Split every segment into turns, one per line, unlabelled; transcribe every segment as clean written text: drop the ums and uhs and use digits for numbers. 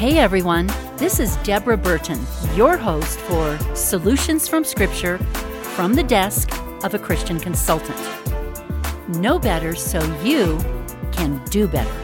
Hey everyone, this is Deborah Burton, your host for Solutions from Scripture from the desk of a Christian consultant. Know better so you can do better.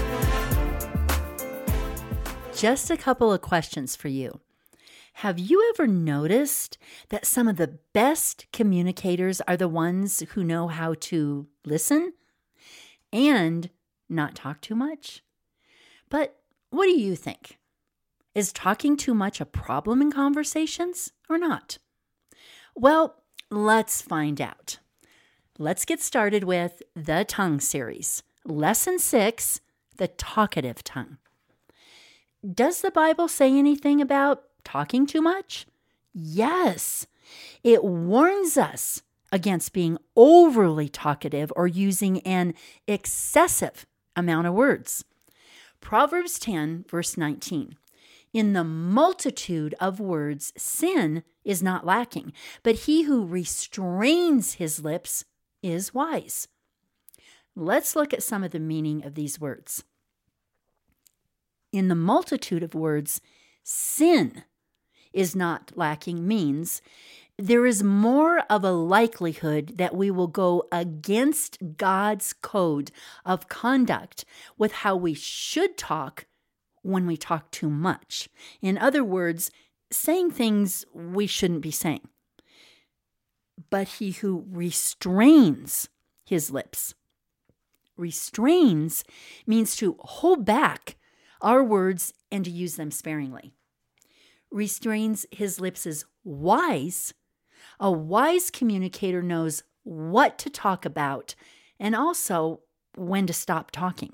Just a couple of questions for you. Have you ever noticed that some of the best communicators are the ones who know how to listen and not talk too much? But what do you think? Is talking too much a problem in conversations or not? Well, let's find out. Let's get started with the Tongue series. Lesson 6, the talkative tongue. Does the Bible say anything about talking too much? Yes. It warns us against being overly talkative or using an excessive amount of words. Proverbs 10, verse 19. In the multitude of words, sin is not lacking, but he who restrains his lips is wise. Let's look at some of the meaning of these words. In the multitude of words, sin is not lacking means there is more of a likelihood that we will go against God's code of conduct with how we should talk when we talk too much. In other words, saying things we shouldn't be saying. But he who restrains his lips. Restrains means to hold back our words and to use them sparingly. Restrains his lips is wise. A wise communicator knows what to talk about and also when to stop talking.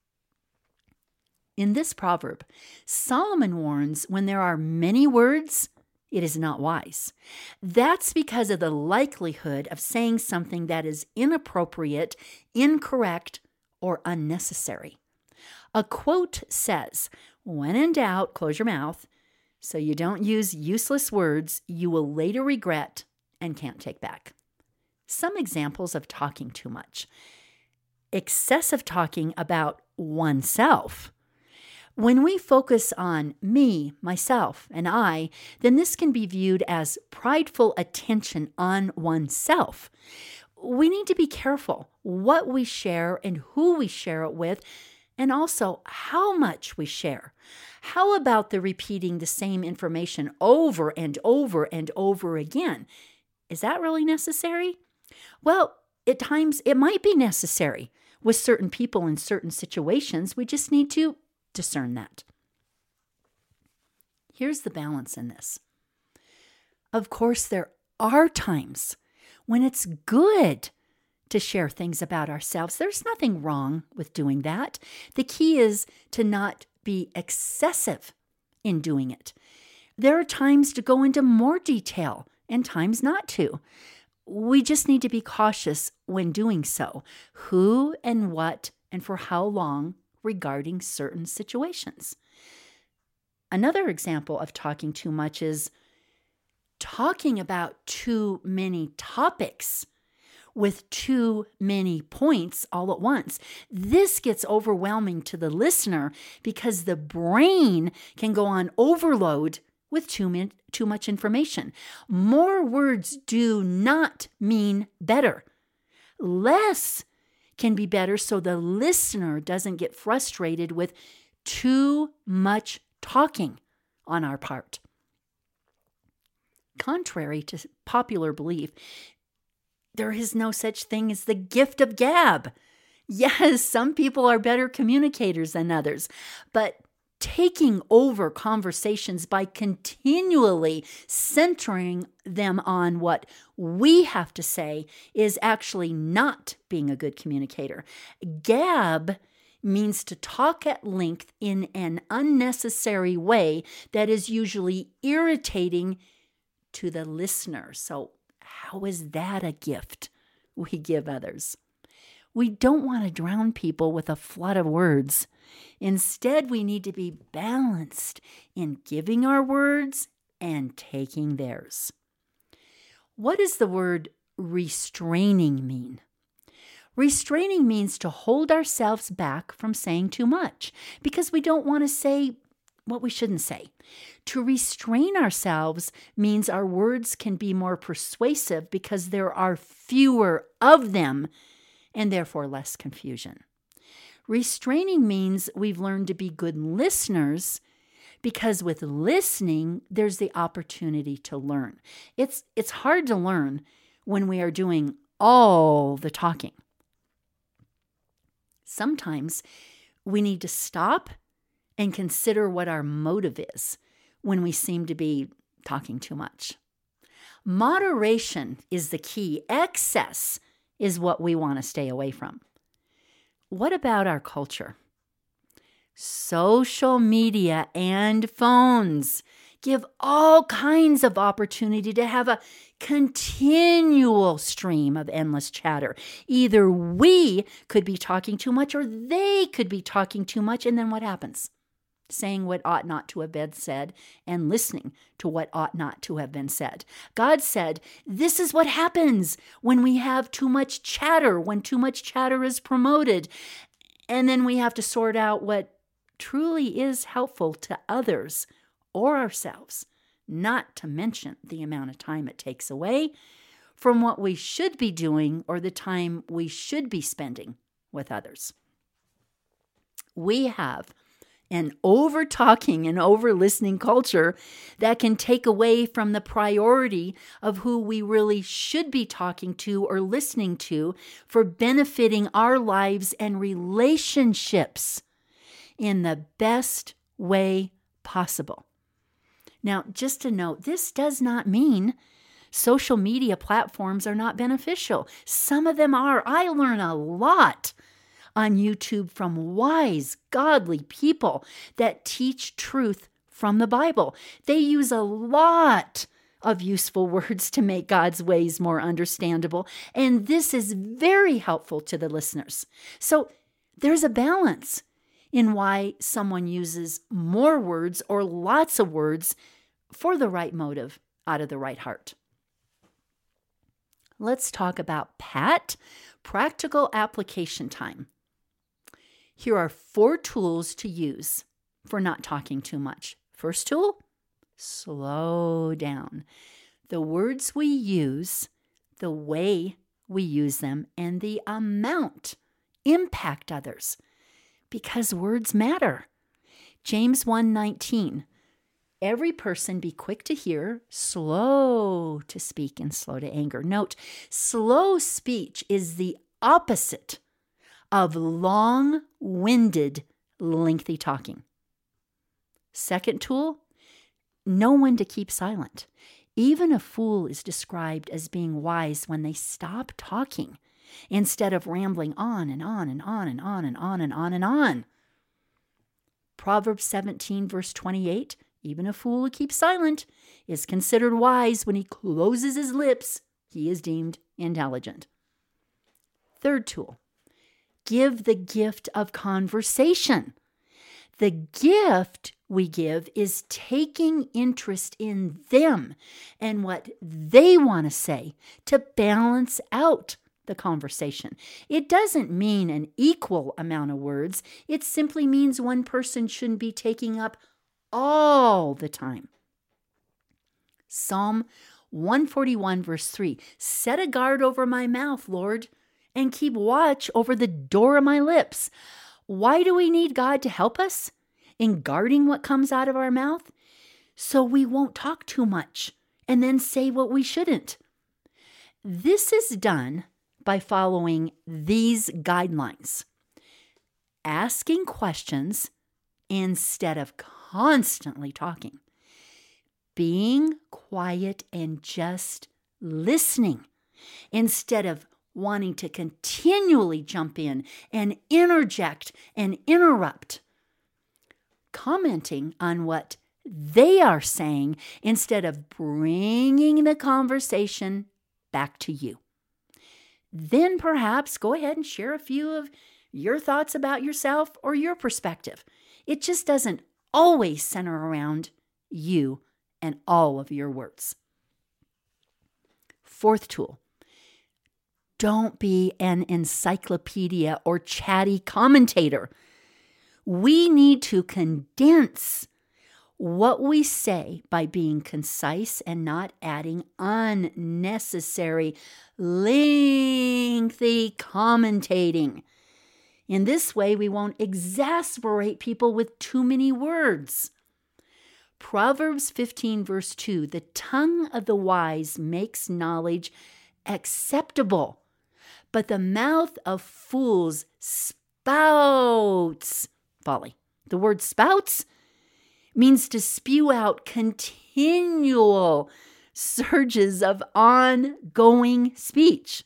In this proverb, Solomon warns when there are many words, it is not wise. That's because of the likelihood of saying something that is inappropriate, incorrect, or unnecessary. A quote says, "When in doubt, close your mouth, so you don't use useless words you will later regret and can't take back." Some examples of talking too much. Excessive talking about oneself. When we focus on me, myself, and I, then this can be viewed as prideful attention on oneself. We need to be careful what we share and who we share it with, and also how much we share. How about the repeating the same information over and over and over again? Is that really necessary? Well, at times it might be necessary. With certain people in certain situations, we just need to discern that. Here's the balance in this. Of course, there are times when it's good to share things about ourselves. There's nothing wrong with doing that. The key is to not be excessive in doing it. There are times to go into more detail and times not to. We just need to be cautious when doing so. Who and what and for how long regarding certain situations. Another example of talking too much is talking about too many topics with too many points all at once. This gets overwhelming to the listener because the brain can go on overload with too much information. More words do not mean better. Less can be better so the listener doesn't get frustrated with too much talking on our part. Contrary to popular belief, there is no such thing as the gift of gab. Yes, some people are better communicators than others, but taking over conversations by continually centering them on what we have to say is actually not being a good communicator. Gab means to talk at length in an unnecessary way that is usually irritating to the listener. So how is that a gift we give others? We don't want to drown people with a flood of words. Instead, we need to be balanced in giving our words and taking theirs. What does the word restraining mean? Restraining means to hold ourselves back from saying too much because we don't want to say what we shouldn't say. To restrain ourselves means our words can be more persuasive because there are fewer of them and therefore less confusion. Restraining means we've learned to be good listeners because with listening, there's the opportunity to learn. It's hard to learn when we are doing all the talking. Sometimes we need to stop and consider what our motive is when we seem to be talking too much. Moderation is the key. Excess is what we want to stay away from. What about our culture? Social media and phones give all kinds of opportunity to have a continual stream of endless chatter. Either we could be talking too much or they could be talking too much, and then what happens? Saying what ought not to have been said and listening to what ought not to have been said. God said, this is what happens when we have too much chatter, when too much chatter is promoted. And then we have to sort out what truly is helpful to others or ourselves, not to mention the amount of time it takes away from what we should be doing or the time we should be spending with others. We have an over-talking and over-listening culture that can take away from the priority of who we really should be talking to or listening to for benefiting our lives and relationships in the best way possible. Now, just to note, this does not mean social media platforms are not beneficial. Some of them are. I learn a lot on YouTube from wise, godly people that teach truth from the Bible. They use a lot of useful words to make God's ways more understandable, and this is very helpful to the listeners. So there's a balance in why someone uses more words or lots of words for the right motive out of the right heart. Let's talk about PAT, practical application time. Here are 4 tools to use for not talking too much. First tool, slow down. The words we use, the way we use them, and the amount impact others because words matter. James 1:19, every person be quick to hear, slow to speak, and slow to anger. Note, slow speech is the opposite of long-winded, lengthy talking. Second tool, know when to keep silent. Even a fool is described as being wise when they stop talking instead of rambling on and on and on and on and on and on and on. Proverbs 17, verse 28, even a fool who keeps silent is considered wise. When he closes his lips, he is deemed intelligent. Third tool, give the gift of conversation. The gift we give is taking interest in them and what they want to say to balance out the conversation. It doesn't mean an equal amount of words. It simply means one person shouldn't be taking up all the time. Psalm 141, verse 3, set a guard over my mouth, Lord, and keep watch over the door of my lips. Why do we need God to help us in guarding what comes out of our mouth? So we won't talk too much and then say what we shouldn't. This is done by following these guidelines. Asking questions instead of constantly talking. Being quiet and just listening instead of wanting to continually jump in and interject and interrupt. Commenting on what they are saying instead of bringing the conversation back to you. Then perhaps go ahead and share a few of your thoughts about yourself or your perspective. It just doesn't always center around you and all of your words. Fourth tool, don't be an encyclopedia or chatty commentator. We need to condense what we say by being concise and not adding unnecessary, lengthy commentating. In this way, we won't exasperate people with too many words. Proverbs 15, verse 2, the tongue of the wise makes knowledge acceptable, but the mouth of fools spouts folly. The word spouts means to spew out continual surges of ongoing speech.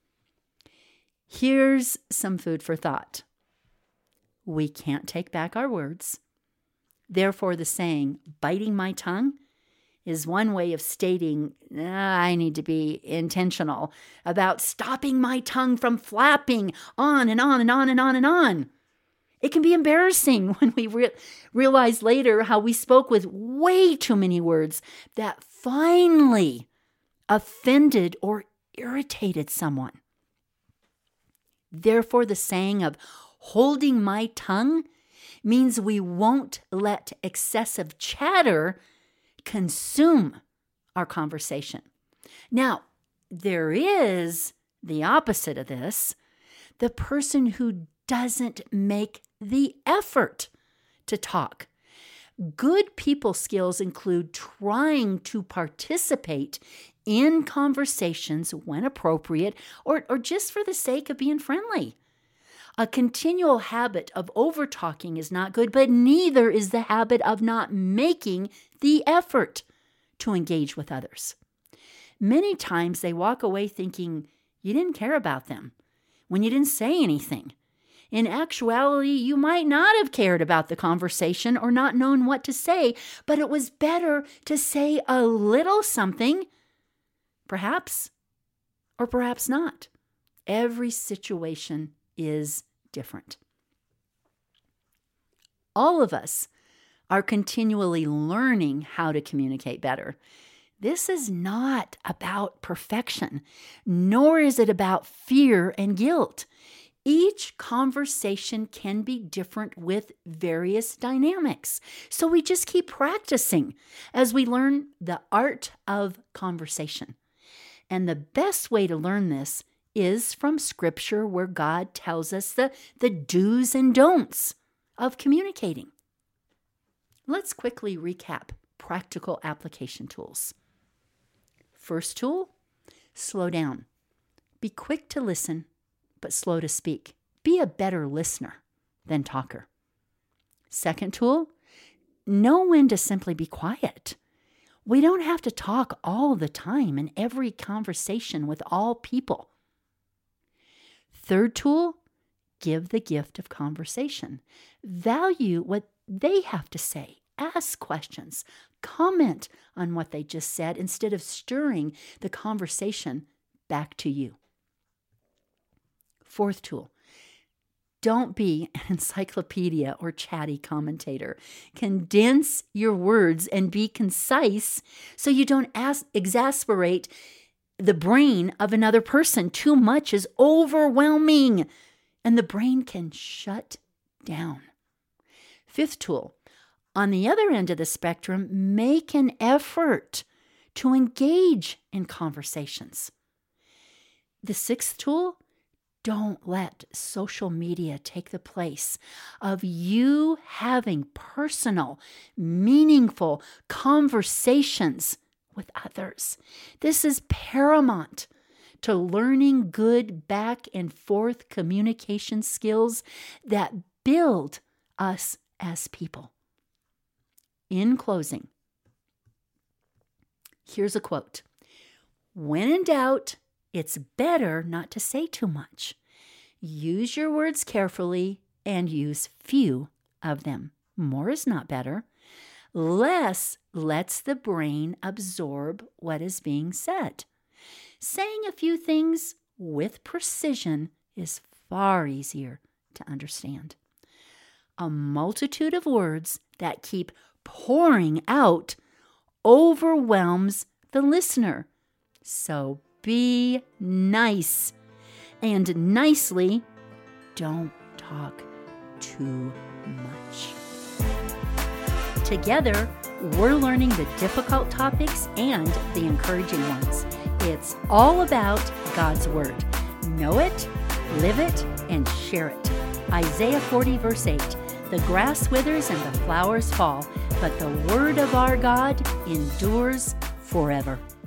Here's some food for thought. We can't take back our words. Therefore, the saying, biting my tongue, is one way of stating, I need to be intentional about stopping my tongue from flapping on and on and on and on and on. It can be embarrassing when we realize later how we spoke with way too many words that finally offended or irritated someone. Therefore, the saying of holding my tongue means we won't let excessive chatter consume our conversation. Now, there is the opposite of this, the person who doesn't make the effort to talk. Good people skills include trying to participate in conversations when appropriate or just for the sake of being friendly. A continual habit of over-talking is not good, but neither is the habit of not making the effort to engage with others. Many times they walk away thinking you didn't care about them when you didn't say anything. In actuality, you might not have cared about the conversation or not known what to say, but it was better to say a little something, perhaps, or perhaps not. Every situation is different. All of us are continually learning how to communicate better. This is not about perfection, nor is it about fear and guilt. Each conversation can be different with various dynamics. So we just keep practicing as we learn the art of conversation. And the best way to learn this is from Scripture, where God tells us the do's and don'ts of communicating. Let's quickly recap practical application tools. First tool, slow down. Be quick to listen, but slow to speak. Be a better listener than talker. Second tool, know when to simply be quiet. We don't have to talk all the time in every conversation with all people. Third tool, give the gift of conversation. Value what they have to say. Ask questions. Comment on what they just said instead of stirring the conversation back to you. Fourth tool, don't be an encyclopedia or chatty commentator. Condense your words and be concise so you don't exasperate the brain of another person. Too much is overwhelming, and the brain can shut down. Fifth tool, on the other end of the spectrum, make an effort to engage in conversations. The sixth tool, don't let social media take the place of you having personal, meaningful conversations with others. This is paramount to learning good back and forth communication skills that build us as people. In closing, here's a quote. When in doubt, it's better not to say too much. Use your words carefully and use few of them. More is not better. Less lets the brain absorb what is being said. Saying a few things with precision is far easier to understand. A multitude of words that keep pouring out overwhelms the listener. So be nice, and nicely, don't talk too much. Together, we're learning the difficult topics and the encouraging ones. It's all about God's Word. Know it, live it, and share it. Isaiah 40, verse 8, "The grass withers and the flowers fall, but the word of our God endures forever."